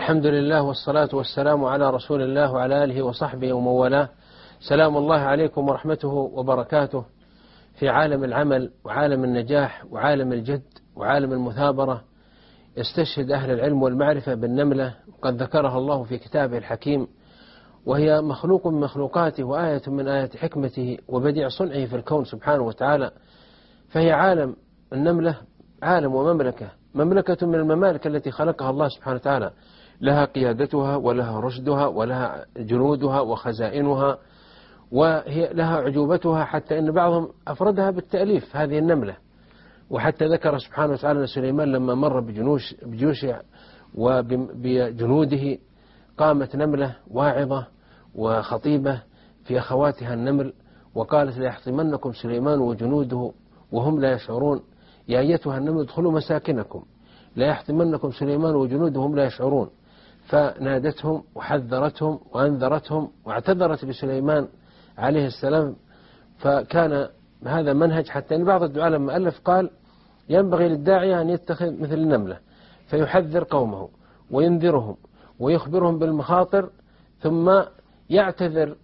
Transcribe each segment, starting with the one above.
الحمد لله والصلاة والسلام على رسول الله وعلى آله وصحبه ومن والاه. سلام الله عليكم ورحمته وبركاته. في عالم العمل وعالم النجاح وعالم الجد وعالم المثابرة يستشهد أهل العلم والمعرفة بالنملة، وقد ذكرها الله في كتابه الحكيم، وهي مخلوق من مخلوقاته وآية من آيات حكمته وبديع صنعه في الكون سبحانه وتعالى. فهي عالم النملة عالم ومملكة، مملكة من الممالك التي خلقها الله سبحانه وتعالى، لها قيادتها ولها رشدها ولها جنودها وخزائنها، وهي لها عجوبتها، حتى أن بعضهم أفردها بالتأليف هذه النملة. وحتى ذكر سبحانه وتعالى أن سليمان لما مر بجيوشه وبجنوده قامت نملة واعظة وخطيبة في أخواتها النمل وقالت: ليحطمنكم سليمان وجنوده وهم لا يشعرون، يا أيتها النمل ادخلوا مساكنكم، لا يحطمنكم سليمان وجنوده وهم لا يشعرون. فنادتهم وحذرتهم وأنذرتهم واعتذرت لسليمان عليه السلام. فكان هذا منهج، حتى أن بعض الدعاء لما ألف قال: ينبغي للداعية أن يتخذ مثل النملة فيحذر قومه وينذرهم ويخبرهم بالمخاطر، ثم يعتذر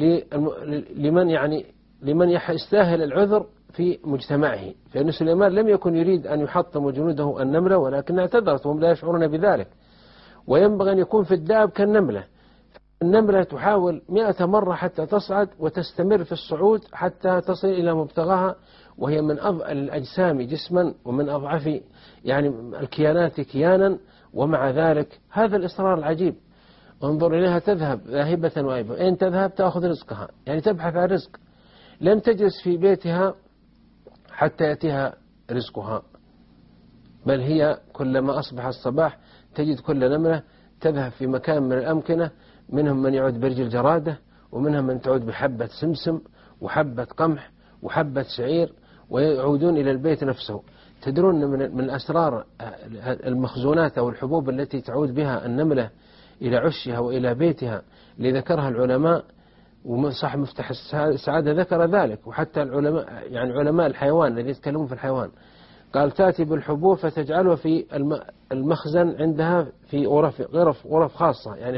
لمن يستاهل العذر في مجتمعه. فإن سليمان لم يكن يريد أن يحطم جنوده النملة، ولكن اعتذرت وهم لا يشعرون بذلك. وينبغي أن يكون في الدأب كالنملة. النملة تحاول 100 مرة حتى تصعد وتستمر في الصعود حتى تصل إلى مبتغاها، وهي من أضأل الأجسام جسما ومن أضعف الكيانات كيانا، ومع ذلك هذا الإصرار العجيب. انظر إليها تذهب ذاهبة وآيبة، أين تذهب؟ تأخذ رزقها، تبحث عن رزق. لم تجلس في بيتها حتى يأتيها رزقها، بل هي كلما أصبح الصباح تجد كل نملة تذهب في مكان من الأمكنة، منهم من يعود برجل جرادة، ومنهم من تعود بحبة سمسم وحبة قمح وحبة شعير، ويعودون إلى البيت نفسه. تدرون من أسرار المخزونات أو الحبوب التي تعود بها النملة إلى عشها وإلى بيتها اللي ذكرها العلماء، وصاحب مفتاح السعادة ذكر ذلك، وحتى العلماء علماء الحيوان الذين يتكلمون في الحيوان قال: تأتي بالحبوب فتجعلها في المخزن عندها في غرف خاصة،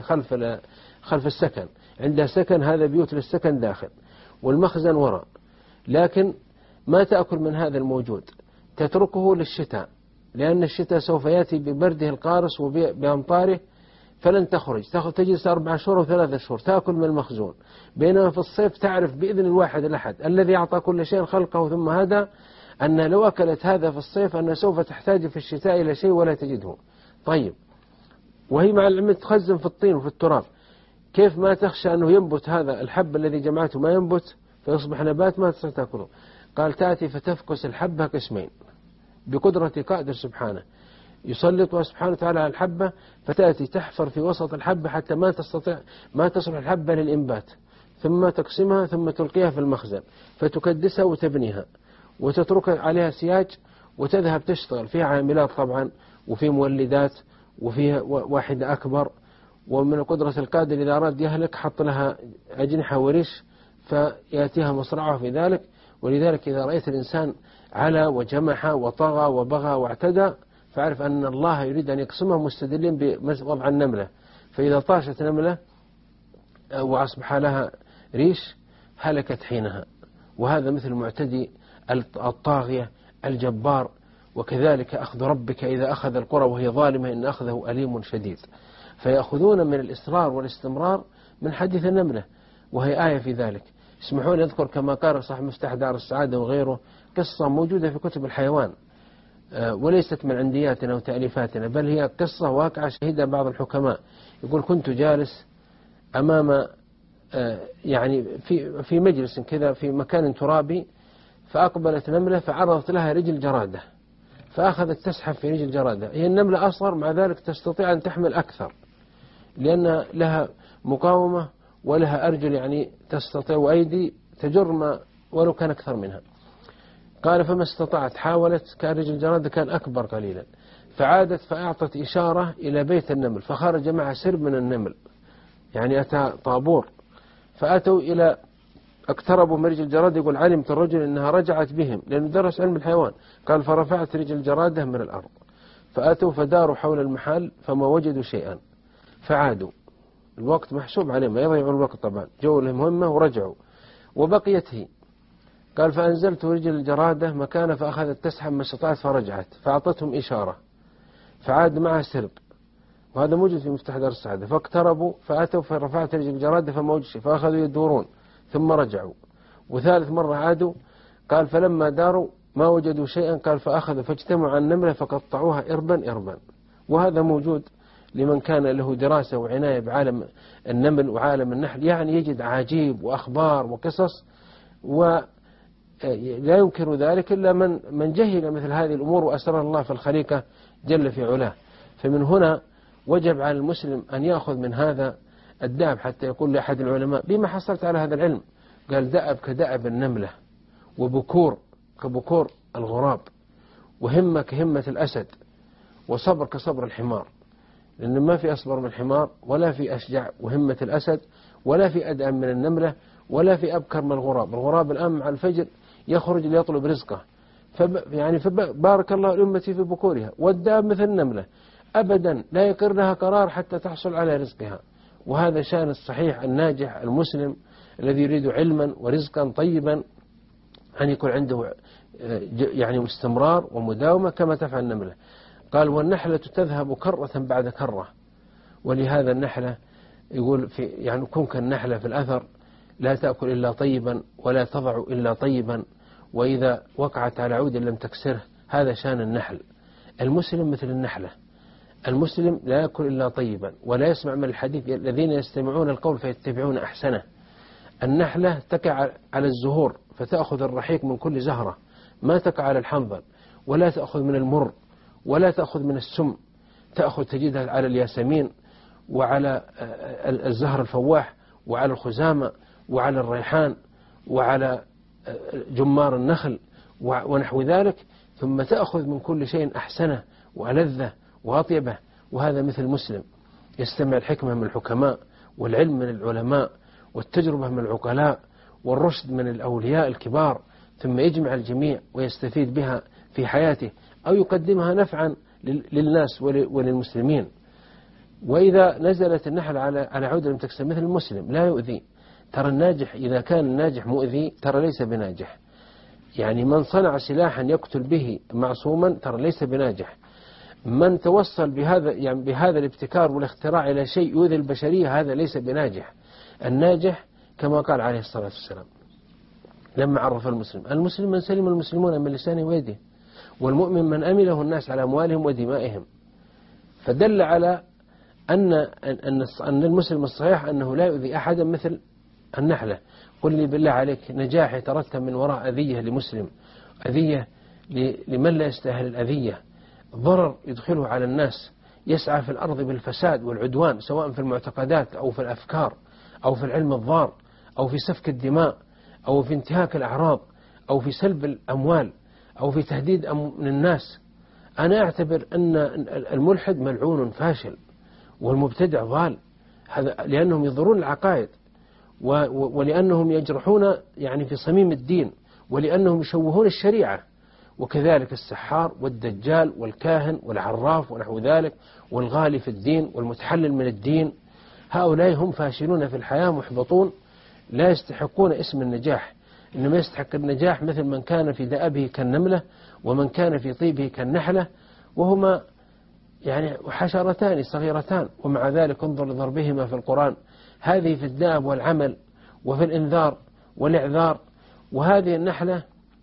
خلف السكن، عندها سكن، هذا بيوت للسكن داخل والمخزن وراء، لكن ما تأكل من هذا الموجود، تتركه للشتاء، لأن الشتاء سوف يأتي ببرده القارس وبأمطاره فلن تخرج، تجلس 4 شهور و3 شهور تأكل من المخزون. بينما في الصيف تعرف بإذن الواحد الأحد الذي أعطى كل شيء خلقه ثم هذا، أن لو أكلت هذا في الصيف أن سوف تحتاج في الشتاء إلى شيء ولا تجده. طيب، وهي مع العلم تخزن في الطين وفي التراب، كيف ما تخشى أنه ينبت هذا الحب الذي جمعته ما ينبت فيصبح نبات ما تستطيع تأكله؟ قال: تأتي فتفكس الحبة قسمين بقدرة قادر سبحانه، يسلطها سبحانه وتعالى على الحبة، فتأتي تحفر في وسط الحبة حتى ما تصلح الحبة للإنبات، ثم تقسمها ثم تلقيها في المخزن فتكدسها وتبنيها وتترك عليها سياج، وتذهب تشتغل فيها عاملات طبعا، وفي مولدات، وفيها واحدة أكبر. ومن قدرة القادر إذا أراد يهلك حط لها أجنحة وريش فيأتيها مصرعها في ذلك. ولذلك إذا رأيت الإنسان على وجمح وطغى وبغى واعتدى فاعرف أن الله يريد أن يقسمه، مستدلين بوضع النملة. فإذا طاشت نملة وأصبح لها ريش هلكت حينها، وهذا مثل المعتدي الطاغية الجبار. وكذلك أخذ ربك إذا أخذ القرى وهي ظالمة إن أخذه أليم شديد. فيأخذون من الإصرار والاستمرار من حديث النملة، وهي آية في ذلك. اسمحوا لي أذكر كما قال صاحب مفتاح دار السعادة وغيره قصة موجودة في كتب الحيوان، وليست من عندياتنا وتأليفاتنا، بل هي قصة واقعة شهدها بعض الحكماء. يقول: كنت جالس أمام في مجلس كذا في مكان ترابي، فأقبلت نملة فعرضت لها رجل جرادة، فأخذت تسحب في رجل جرادة. هي النملة أصغر، مع ذلك تستطيع أن تحمل أكثر لأن لها مقاومة ولها أرجل تستطيع، وأيدي تجر ما ولو كان أكثر منها. قال: فما استطعت، حاولت، كان رجل جرادة كان أكبر قليلا، فعادت فأعطت إشارة إلى بيت النمل، فخرج معها سرب من النمل، أتى طابور، فأتوا إلى اقتربوا من رجل الجرادة. يقول: علمت الرجل أنها رجعت بهم، لأنه درس علم الحيوان. قال: فرفعت رجل الجرادة من الأرض، فأتوا فداروا حول المحل فما وجدوا شيئا، فعادوا، الوقت محسوب عليهم ما يضيعون الوقت طبعا، جو المهمة ورجعوا وبقيت هي. قال فأنزلت رجل الجرادة مكانه فأخذت تسحب ما استطاعت فرجعت فأعطتهم إشارة فعاد معها سرب، وهذا موجود في مفتاح دار السعادة. فاقتربوا فأتوا فرفعت رجل الجرادة فما وجد شيء فأخذوا يدورون ثم رجعوا، وثالث مرة عادوا. قال فلما داروا ما وجدوا شيئا. قال فأخذوا فاجتمعوا على النملة فقطعوها إربا إربا. وهذا موجود لمن كان له دراسة وعناية بعالم النمل وعالم النحل، يعني يجد عجيب وأخبار وقصص، ولا ينكر ذلك إلا من جهل مثل هذه الأمور وأسرار الله في الخليقة جل في علاه. فمن هنا وجب على المسلم أن يأخذ من هذا الدأب، حتى يقول لأحد العلماء بما حصلت على هذا العلم؟ قال دأب كدأب النملة، وبكور كبكور الغراب، وهمة كهمة الأسد، وصبر كصبر الحمار، لأن ما في أصبر من الحمار، ولا في أشجع وهمة الأسد، ولا في أدأم من النملة، ولا في أبكر من الغراب. الغراب الآن مع الفجر يخرج ليطلب رزقه، فبارك الله لأمتي في بكورها. والداب مثل النملة أبدا لا يقر لها قرار حتى تحصل على رزقها. وهذا شأن الصحيح الناجح المسلم الذي يريد علما ورزقا طيبا، أن يكون عنده يعني استمرار ومداومة كما تفعل النملة. قال والنحلة تذهب كرة بعد كرة. ولهذا النحلة يقول يعني كن كالنحلة في الأثر، لا تأكل إلا طيبا ولا تضع إلا طيبا، وإذا وقعت على عود لم تكسره. هذا شان النحل. المسلم مثل النحلة، المسلم لا يأكل إلا طيبا ولا يسمع من الحديث الذين يستمعون القول فيتبعون أحسنه. النحلة تقع على الزهور فتأخذ الرحيق من كل زهرة، ما تقع على الحنظل، ولا تأخذ من المر، ولا تأخذ من السم، تأخذ تجدها على الياسمين وعلى الزهر الفواح وعلى الخزامة وعلى الريحان وعلى جمار النخل ونحو ذلك، ثم تأخذ من كل شيء أحسنه وألذه وأطيبه. وهذا مثل المسلم يستمع الحكمة من الحكماء، والعلم من العلماء، والتجربة من العقلاء، والرشد من الأولياء الكبار، ثم يجمع الجميع ويستفيد بها في حياته أو يقدمها نفعا للناس وللمسلمين. وإذا نزلت النحل على عود لم تكسر مثل المسلم لا يؤذي. ترى الناجح إذا كان الناجح مؤذي ترى ليس بناجح. يعني من صنع سلاحا يقتل به معصوما ترى ليس بناجح. من توصل بهذا الابتكار والاختراع إلى شيء يؤذي البشرية هذا ليس بناجح. الناجح كما قال عليه الصلاة والسلام لما عرف المسلم من سلم المسلمون من لسانه ويده، والمؤمن من أمله الناس على أموالهم ودمائهم. فدل على أن المسلم الصحيح أنه لا يؤذي أحدا مثل النحلة. قل لي بالله عليك نجاح يترتب من وراء أذية لمسلم، أذية لمن لا يستاهل الأذية، ضرر يدخله على الناس، يسعى في الأرض بالفساد والعدوان سواء في المعتقدات أو في الأفكار أو في العلم الضار أو في سفك الدماء أو في انتهاك الأعراض أو في سلب الأموال أو في تهديد من الناس. أنا أعتبر أن الملحد ملعون فاشل والمبتدع ضال، هذا لأنهم يضرون العقائد ولأنهم يجرحون يعني في صميم الدين ولأنهم يشوهون الشريعة. وكذلك السحار والدجال والكاهن والعراف ونحو ذلك والغالي في الدين والمتحلل من الدين، هؤلاء هم فاشلون في الحياة محبطون لا يستحقون اسم النجاح. إنما يستحق النجاح مثل من كان في دأبه كالنملة ومن كان في طيبه كالنحلة، وهما يعني حشرتان صغيرتان، ومع ذلك انظر لضربهما في القرآن. هذه في الدأب والعمل وفي الإنذار والإعذار، وهذه النحلة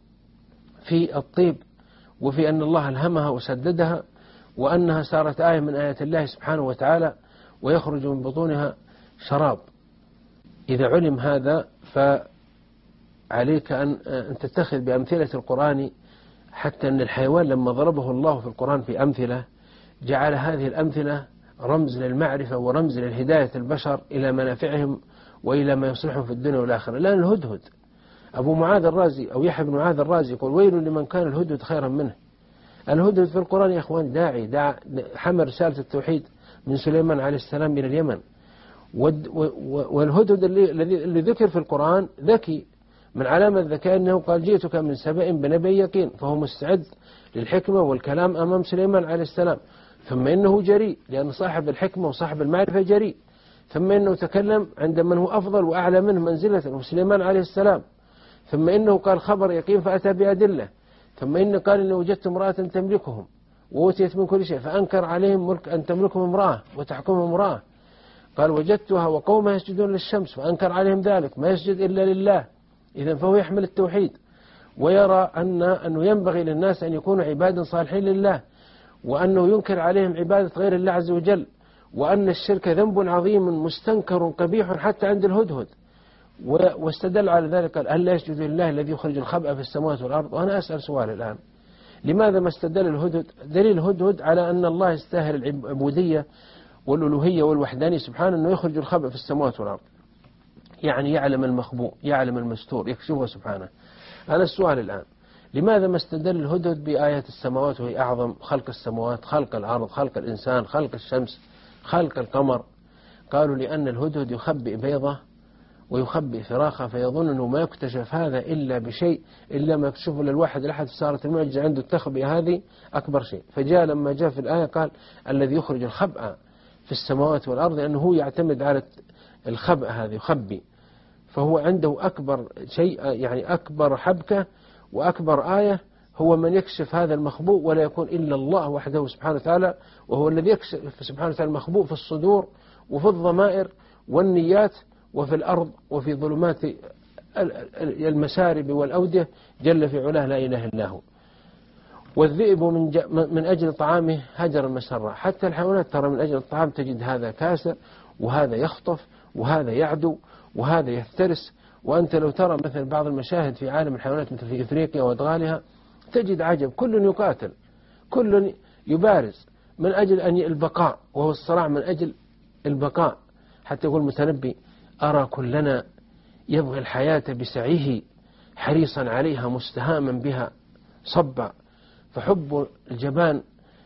في الطيب وفي أن الله ألهمها وسددها وأنها صارت آية من آيات الله سبحانه وتعالى ويخرج من بطونها شراب. إذا علم هذا فعليك أن تتخذ بأمثلة القرآن، حتى أن الحيوان لما ضربه الله في القرآن في أمثلة جعل هذه الأمثلة رمز للمعرفة ورمز للهداية البشر إلى منافعهم وإلى ما يصلحهم في الدنيا والآخرة. الآن الهدهد أبو معاذ الرازي أو يحيى بن معاذ الرازي يقول ويل لمن كان الهدهد خيرا منه. الهدهد في القرآن يا أخوان داعي حمل رسالة التوحيد من سليمان عليه السلام إلى اليمن. والهدهد الذي ذكر في القرآن ذكي، من علامة الذكاء أنه قال جئتك من سبأ بنبي يقين، فهو مستعد للحكمة والكلام أمام سليمان عليه السلام. ثم إنه جريء لأن صاحب الحكمة وصاحب المعرفة جريء. ثم إنه تكلم عند من هو أفضل وأعلى منه منزلة وسليمان عليه السلام. ثم إنه قال خبر يقين فأتى بأدلة. ثم إنه قال إنه وجدت امرأة تملكهم وأوتيت من كل شيء فأنكر عليهم ملك أن تملكهم امرأة وتحكمهم امرأة. قال وجدتها وقومها يسجدون للشمس فأنكر عليهم ذلك ما يسجد إلا لله. إذن فهو يحمل التوحيد ويرى أنه ينبغي للناس أن يكونوا عبادا صالحين لله، وأنه ينكر عليهم عبادة غير الله عز وجل، وأن الشرك ذنب عظيم مستنكر قبيح حتى عند الهدهد. واستدل على ذلك قال هل لا يسجد لله الذي يخرج الخبأ في السماوات والأرض. وأنا أسأل سؤال الآن، لماذا ما استدل الهدهد؟ دليل الهدهد على أن الله يستاهل العبودية والألوهية والوحدانية سبحانه، أنه يخرج الخبأ في السماوات والأرض، يعني يعلم المخبوء يعلم المستور يكشفه سبحانه. أنا السؤال الآن، لماذا ما استدل الهدهد بآيات السماوات وهي أعظم خلق السماوات، خلق الأرض، خلق الإنسان، خلق الشمس، خلق القمر؟ قالوا لأن الهدهد يخبئ بيضة ويخبئ فراخة فيظن أنه ما يكتشف هذا إلا بشيء إلا ما يكشفه للواحد الأحد، صارت المعجزة عنده التخبئ هذه أكبر شيء. فجاء لما جاء في الآية قال الذي يخرج الخبأ في السماوات والأرض، لأنه هو يعتمد على الخبأ هذه يخبئ، فهو عنده أكبر شيء يعني أكبر حبكة وأكبر آية هو من يكشف هذا المخبوء ولا يكون إلا الله وحده سبحانه وتعالى، وهو الذي يكشف سبحانه وتعالى المخبوء في الصدور وفي الضمائر والنيات وفي الأرض وفي ظلمات المسارب والأودية جل في علاه لا إله إلا هو. والذئب من أجل طعامه هجر المسرة. حتى الحيوانات ترى من أجل الطعام تجد هذا كاسر وهذا يخطف وهذا يعدو وهذا يفترس. وأنت لو ترى مثل بعض المشاهد في عالم الحيوانات مثل في إفريقيا وأدغالها تجد عجب، كل يقاتل كل يبارز من أجل أن البقاء، وهو الصراع من أجل البقاء. حتى يقول المتنبي أرى كلنا يبغي الحياة بسعيه حريصا عليها مستهاما بها صبا، فحب الجبان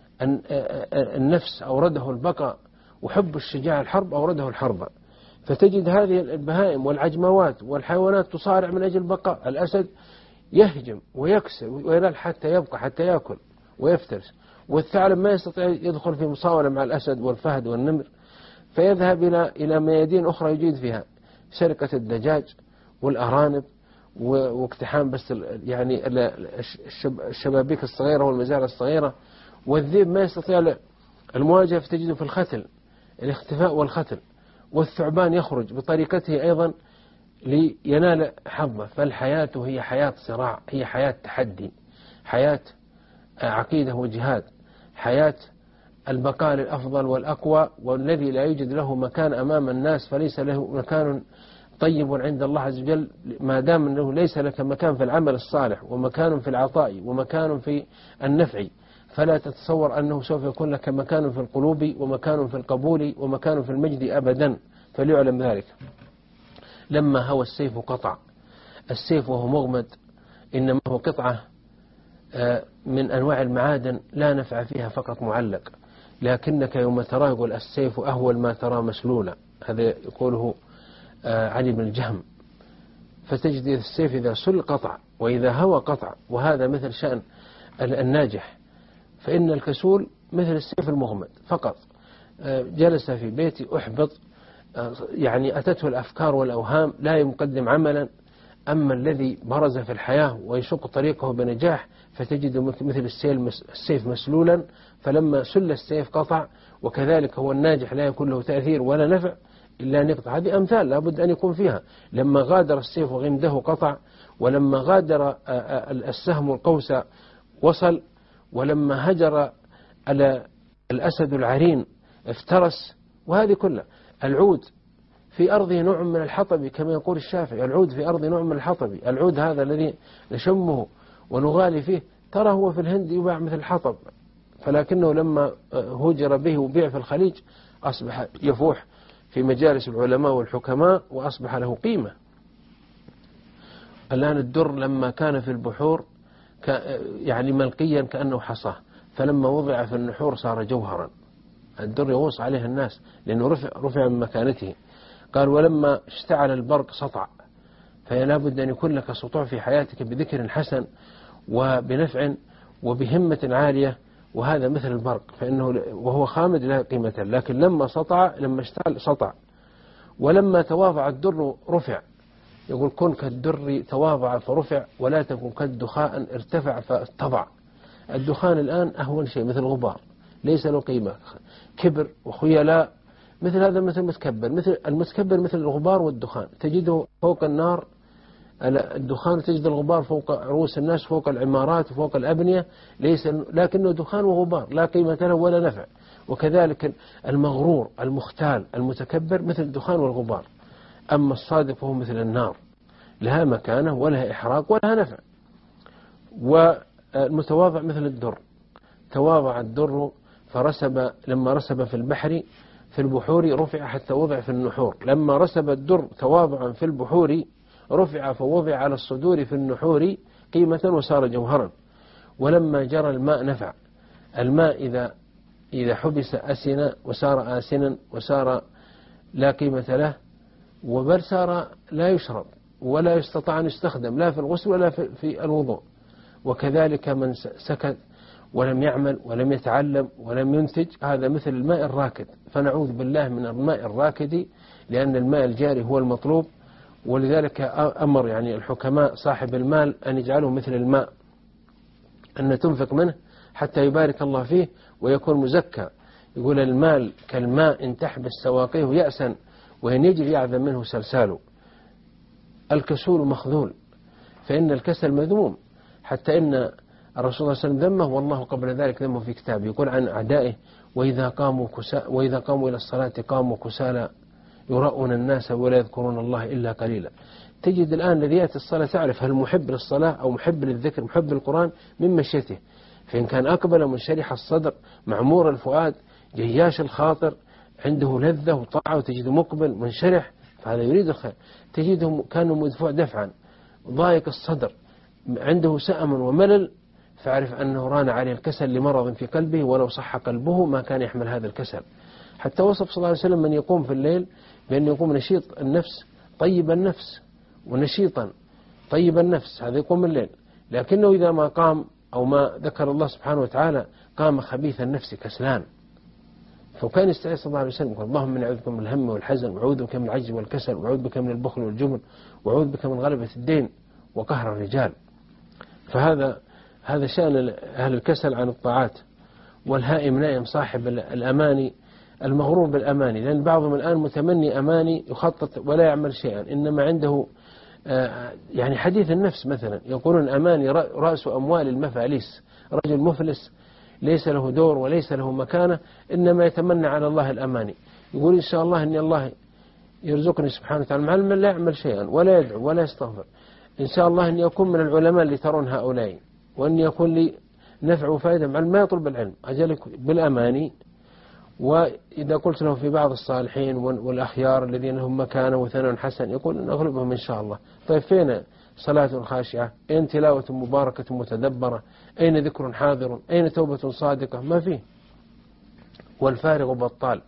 النفس أورده البقاء، وحب الشجاع الحرب أورده الحرب. فتجد هذه البهائم والعجموات والحيوانات تصارع من أجل البقاء. الأسد يهجم ويكسر وينال حتى يبقى حتى يأكل ويفترس، والثعلب ما يستطيع يدخل في مصاولة مع الأسد والفهد والنمر، فيذهب إلى ميادين أخرى يجيد فيها سرقة الدجاج والأرانب واقتحام بس يعني الشبابيك الصغيرة والمزارع الصغيرة. والذئب ما يستطيع المواجهة فتجده في الختل، الاختفاء والختل. والثعبان يخرج بطريقته أيضا لينال حظه. فالحياة هي حياة صراع، هي حياة تحدي، حياة عقيدة وجهاد، حياة البقاء للأفضل والأقوى، والذي لا يوجد له مكان أمام الناس فليس له مكان طيب عند الله عز وجل، ما دام أنه ليس لك مكان في العمل الصالح ومكان في العطاء ومكان في النفع، فلا تتصور أنه سوف يكون لك مكان في القلوب ومكان في القبول ومكان في المجد أبدا. فليعلم ذلك. لما هوى السيف قطع، السيف وهو مغمد إنما هو قطعة من أنواع المعادن لا نفع فيها فقط معلق، لكنك يوم تراه يقول السيف أهول ما ترى مسلولا، هذا يقوله علي بن الجهم. فتجد السيف إذا سل قطع وإذا هوى قطع، وهذا مثل شأن الناجح. فإن الكسول مثل السيف المغمد فقط، جلس في بيتي أحبط، يعني أتته الأفكار والأوهام لا يقدم عملا. أما الذي برز في الحياة ويشق طريقه بنجاح فتجد مثل السيف مسلولا، فلما سل السيف قطع. وكذلك هو الناجح لا يكون له تأثير ولا نفع إلا أن يقطع. هذه أمثال لابد أن يكون فيها. لما غادر السيف وغمده قطع، ولما غادر السهم القوس وصل، ولما هجر على الأسد العرين افترس. وهذه كلها. العود في أرضه نوع من الحطب كما يقول الشافعي، العود في أرضه نوع من الحطب. العود هذا الذي نشمه ونغالي فيه ترى هو في الهند يباع مثل الحطب، فلكنه لما هجر به وبيع في الخليج أصبح يفوح في مجالس العلماء والحكماء وأصبح له قيمة. الآن الدر لما كان في البحور يعني ملقيا كأنه حصاه، فلما وضع في النحور صار جوهرا. الدر يغوص عليه الناس لأنه رفع من مكانته. قال ولما اشتعل البرق سطع. فلا بد أن يكون لك سطوع في حياتك بذكر حسن وبنفع وبهمة عالية وهذا مثل البرق، فإنه وهو خامد لا قيمة له، لكن لما اشتعل سطع. ولما تواضع الدر رفع، يقول كن كالدر تواضع فرفع، ولا تكن كالدخان ارتفع فاتضع. الدخان الآن أهون شيء، مثل الغبار ليس له قيمة، كبر وخيلاء، مثل هذا مثل المتكبر مثل الغبار والدخان، تجده فوق النار الدخان، تجد الغبار فوق رؤوس الناس، فوق العمارات وفوق الأبنية، لكنه دخان وغبار لا قيمة له ولا نفع. وكذلك المغرور المختال المتكبر مثل الدخان والغبار. أما الصادق فهو مثل النار، لها مكانة ولها إحراق ولها نفع. والمتواضع مثل الدر، تواضع الدر فرسب، لما رسب في البحر في البحور رفع حتى وضع في النحور. لما رسب الدر تواضعا في البحور رفع فوضع على الصدور في النحور قيمة وصار جوهرا. ولما جرى الماء نفع. الماء إذا حبس أسن وصار آسنا وصار لا قيمة له، وبل صار لا يشرب ولا يستطاع أن يستخدم لا في الغسل ولا في الوضوء. وكذلك من سكت ولم يعمل ولم يتعلم ولم ينتج، هذا مثل الماء الراكد. فنعوذ بالله من الماء الراكد، لأن الماء الجاري هو المطلوب. ولذلك أمر يعني الحكماء صاحب المال أن يجعله مثل الماء، أن تنفق منه حتى يبارك الله فيه ويكون مزكى. يقول المال كالماء إن تحبس سواقيه يأسا، وإن يجري يعذب منه سلساله. الكسول مخذول، فإن الكسل مذموم، حتى إن الرسول صلى الله عليه وسلم ذمه، والله قبل ذلك ذمه في كتابه، يقول عن أعدائه وإذا قاموا إلى الصلاة قاموا كسالى يراؤون الناس ولا يذكرون الله إلا قليلا. تجد الآن الذي يأتي الصلاة تعرف هل محب للصلاة أو محب للذكر محب للقرآن من مشيته. فإن كان أقبل منشرح الصدر معمور الفؤاد جياش الخاطر عنده لذة وطاعة، وتجده مقبل منشرح فهذا يريد الخير. تجده كانوا مدفوع دفعا ضايق الصدر عنده سأم وملل، فاعرف أنه ران عليه الكسل لمرض في قلبه، ولو صح قلبه ما كان يحمل هذا الكسل. حتى وصف صلى الله عليه وسلم من يقوم في الليل بأن يقوم نشيط النفس طيب النفس ونشيطا طيب النفس، هذا يقوم الليل. لكنه إذا ما قام أو ما ذكر الله سبحانه وتعالى قام خبيث النفس كسلان. فكان يستعيذ صلى الله عليه وسلم يقول اللهم إني أعوذ بك من الهم والحزن، وأعوذ بك من العجز والكسل، وأعوذ بك من البخل والجبن، وأعوذ بك من غلبة الدين وقهر الرجال. هذا شأن أهل الكسل عن الطاعات. والهائم نائم صاحب الأماني المغرور بالأماني، لأن بعضهم الآن متمني أماني يخطط ولا يعمل شيئا، إنما عنده يعني حديث النفس مثلا، يقولون أماني رأس أموال المفاليس. رجل مفلس ليس له دور وليس له مكانة، إنما يتمنى على الله الأماني، يقول إن شاء الله أن الله يرزقني سبحانه وتعالى، مع لا يعمل شيئا ولا يدعو ولا يستغفر. إن شاء الله أن يكون من العلماء اللي ترون هؤلاء، وأن يكون لي نفع وفائدة، مع ما يطلب العلم أجلك بالأماني. وإذا قلت له في بعض الصالحين والأخيار الذين لهم مكانة وثناء حسن، يقول أن أغلبهم إن شاء الله. طيب فين صلاة خاشعة؟ أين تلاوة مباركة متدبرة؟ أين ذكر حاضر؟ أين توبة صادقة؟ ما فيه. والفارغ بطال.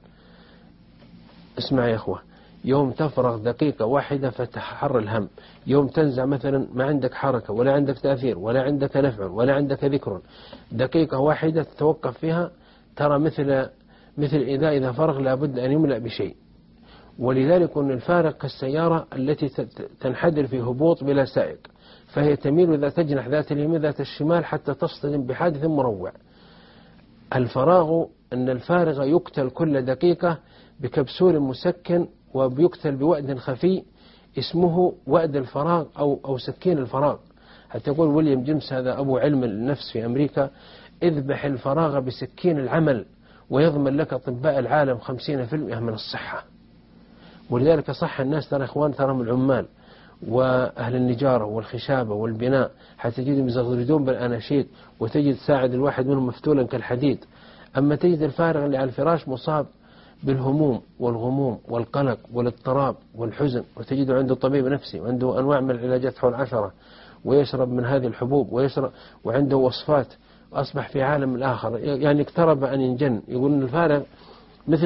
اسمع يا أخوة، يوم تفرغ دقيقة واحدة فتحر الهم، يوم تنزع مثلا ما عندك حركة ولا عندك تأثير ولا عندك نفع ولا عندك ذكر، دقيقة واحدة تتوقف فيها ترى مثل إذا فرغ لابد أن يملأ بشيء. ولذلك أن الفارغ كالسيارة التي تنحدر في هبوط بلا سائق، فهي تميل ذات تجنح ذات اليمين ذات الشمال حتى تصطدم بحادث مروع. الفراغ أن الفارغ يقتل كل دقيقة بكبسول مسكن، وبيقتل بوأد خفي اسمه وأد الفراغ أو سكين الفراغ. حتى يقول ويليام جيمس هذا أبو علم النفس في أمريكا: اذبح الفراغ بسكين العمل ويضمن لك أطباء العالم 50% من الصحة. ولذلك صح الناس ترى إخوان ترهم العمال وأهل النجارة والخشابة والبناء، حتى تجدهم يزغردون بالأناشيد، وتجد ساعد الواحد منهم مفتولا كالحديد. أما تجد الفارغ اللي على الفراش مصاب بالهموم والغموم والقلق والاضطراب والحزن، وتجده عنده طبيب نفسي وعنده أنواع من العلاجات حول 10، ويشرب من هذه الحبوب وعنده وصفات، أصبح في عالم الآخر، يعني اقترب أن ينجن. يقول إن الفارغ مثل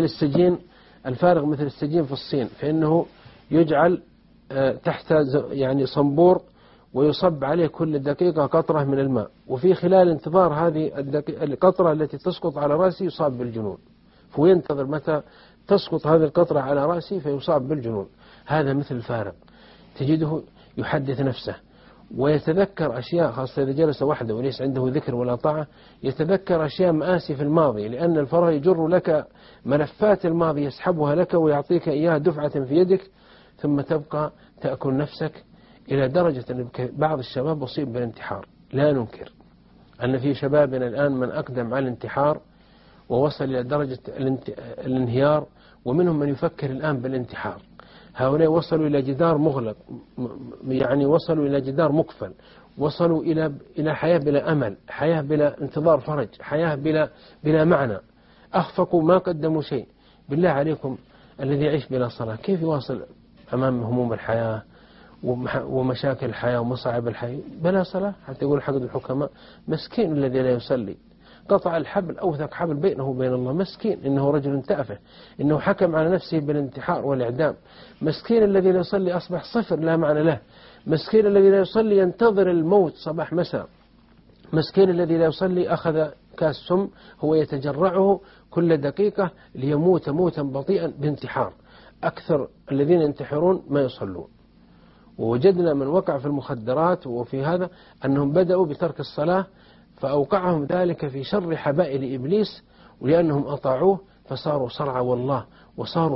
السجين في الصين، فإنه يجعل تحت يعني صنبور ويصب عليه كل دقيقة قطرة من الماء، وفي خلال انتظار هذه القطرة التي تسقط على رأسه يصاب بالجنون، فينتظر متى تسقط هذه القطرة على رأسه فيصاب بالجنون. هذا مثل الفارق، تجده يحدث نفسه ويتذكر أشياء، خاصة إذا جلس وحده وليس عنده ذكر ولا طاعة، يتذكر أشياء مآسي في الماضي، لأن الفراغ يجر لك ملفات الماضي يسحبها لك ويعطيك إياها دفعة في يدك، ثم تبقى تأكل نفسك إلى درجة أن بعض الشباب أصيب بالانتحار. لا ننكر أن في شبابنا الآن من أقدم على الانتحار ووصل إلى درجة الانهيار، ومنهم من يفكر الآن بالانتحار. هؤلاء وصلوا إلى جدار مغلق، يعني وصلوا إلى جدار مقفل، وصلوا إلى حياة بلا أمل، حياة بلا انتظار فرج، حياة بلا معنى، أخفقوا ما قدموا شيء. بالله عليكم الذي يعيش بلا صلاة كيف يواصل أمام هموم الحياة ومشاكل الحياة ومصاعب الحياة بلا صلاة؟ حتى يقول حق الحكماء مسكين الذي لا يصلي، قطع الحبل أوثق حبل بينه وبين الله. مسكين إنه رجل تافه، إنه حكم على نفسه بالانتحار والإعدام. مسكين الذي لا يصلي أصبح صفر لا معنى له. مسكين الذي لا يصلي ينتظر الموت صباح مساء. مسكين الذي لا يصلي أخذ كاس سم هو يتجرعه كل دقيقة ليموت موتا بطيئا بانتحار. أكثر الذين ينتحرون ما يصلون. ووجدنا من وقع في المخدرات وفي هذا أنهم بدأوا بترك الصلاة، فأوقعهم ذلك في شر حبائل إبليس، ولأنهم أطاعوه فصاروا صرعى والله، وصاروا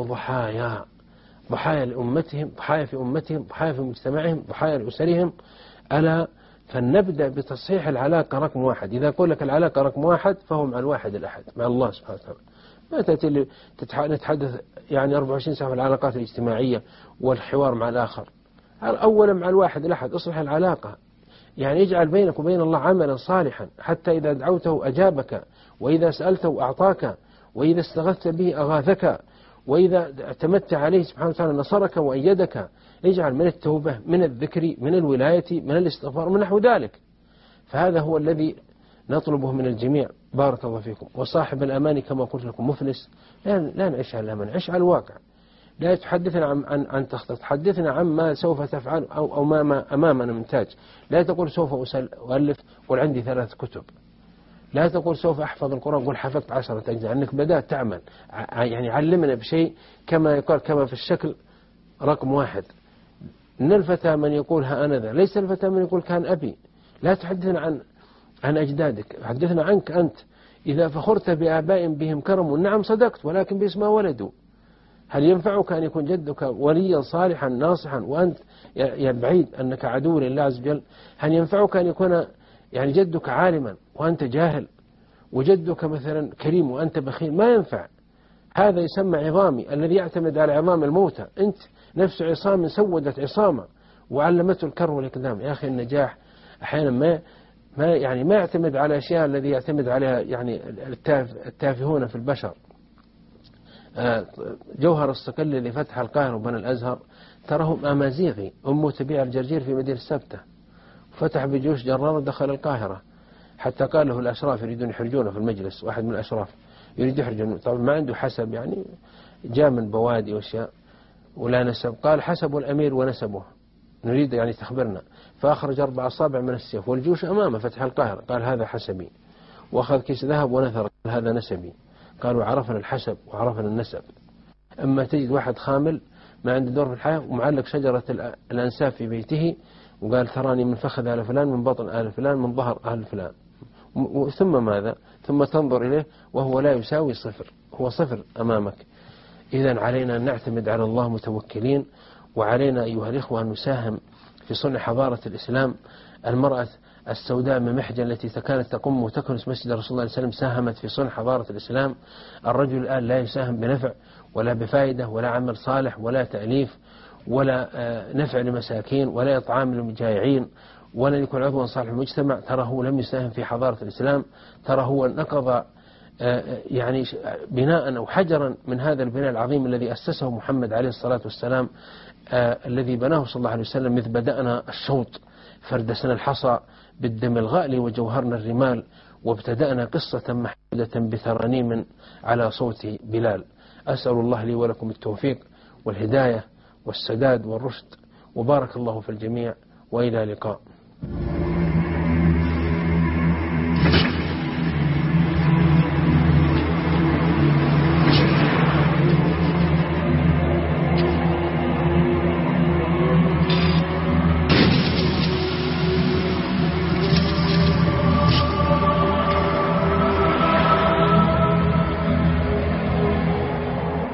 ضحايا لأمتهم، ضحايا في أمتهم، ضحايا في مجتمعهم، ضحايا لأسرهم. ألا فلنبدأ بتصحيح العلاقة رقم 1. إذا أقول لك العلاقة رقم 1 فهو مع الواحد الأحد، مع الله سبحانه وتعالى. ما تأتي نتحدث يعني 24 ساعة في العلاقات الاجتماعية والحوار مع الآخر. أولا مع الواحد الأحد اصلح العلاقة، يعني اجعل بينك وبين الله عملا صالحا، حتى إذا دعوته أجابك، وإذا سألته أعطاك، وإذا استغثت به أغاثك، وإذا اعتمدت عليه سبحانه وتعالى نصرك وأيدك. اجعل من التوبة، من الذكر، من الولاية، من الاستغفار، من نحو ذلك. فهذا هو الذي نطلبه من الجميع. بارك الله فيكم. وصاحب الأمان كما قلت لكم مفلس. لا نعيش على الأمان، نعيش على الواقع. لا تحدثنا عن تخطيط، تحدثنا عما سوف تفعل أو ما أمامنا من تاج. لا تقول سوف أؤلف، قل عندي 3 كتب. لا تقول سوف أحفظ القرآن، قل حفظت 10 أجزاء. أنك بدأت تعمل، يعني علمنا بشيء كما يقال، كما في الشكل رقم 1. إن الفتى من يقول ها أنا ذا، ليس الفتى من يقول كان أبي. لا تحدثنا عن أجدادك، حدثنا عنك أنت. إذا فخرت بآباء بهم كرم، نعم صدقت، ولكن باسمه ولدوا. هل ينفعك أن يكون جدك وليا صالحا ناصحا وأنت بعيد أنك عدو لله عز وجل؟ هل ينفعك أن يكون يعني جدك عالما وأنت جاهل، وجدك مثلا كريم وأنت بخيل؟ ما ينفع. هذا يسمى عظامي، الذي يعتمد على عظام الموتى. أنت نفس عصام سودت عصامة وعلمته الكر والإقدام. يا أخي النجاح أحيانا ما يعتمد على أشياء الذي يعتمد عليها يعني التافهون في البشر. جوهر الصقل الذي فتح القاهرة وبنى الأزهر تراه أمازيغي، أمه تبيع الجرجير في مدينة السبتة، فتح بجيوش جرار ودخل القاهرة، حتى قال له الأشراف يريدون يحرجونه في المجلس. واحد من الأشراف يريد يحرجونه، طبعا ما عنده حسب، يعني جاء من بوادي واشياء ولا نسب. قال حسب الأمير ونسبه، نريد يعني تخبرنا. فأخرج 4 أصابع من السيف والجيوش أمامه فتح القاهرة، قال هذا حسبي. وأخذ كيس ذهب ونثر، قال هذا نسبي. قالوا عرفنا الحسب وعرفنا النسب. أما تجد واحد خامل ما عنده دور في الحياة ومعلق شجرة الأنساب في بيته، وقال تراني من فخذ آل فلان، من بطن آل فلان، من ظهر آل فلان. ثم ماذا؟ ثم تنظر إليه وهو لا يساوي صفر، هو صفر أمامك. إذن علينا أن نعتمد على الله متوكلين، وعلينا أيها الإخوة أن نساهم في صنع حضارة الإسلام. المرأة السوداء من محجن التي كانت تقوم وتكنس مسجد رسول الله صلى الله عليه وسلم ساهمت في صنع حضارة الإسلام. الرجل الآن لا يساهم بنفع ولا بفائدة ولا عمل صالح ولا تأليف ولا نفع لمساكين ولا إطعام للجائعين ولا يكون عضوا صالح المجتمع. ترى هو لم يساهم في حضارة الإسلام، ترى هو نقض يعني بناء أو حجرا من هذا البناء العظيم الذي أسسه محمد عليه الصلاة والسلام، الذي بناه صلى الله عليه وسلم. إذ بدأنا الشوط فردسنا الحصى بالدم الغالي وجوهرنا الرمال، وابتدأنا قصة محدودة بترانيم على صوت بلال. أسأل الله لي ولكم التوفيق والهداية والسداد والرشد، وبارك الله في الجميع، وإلى اللقاء.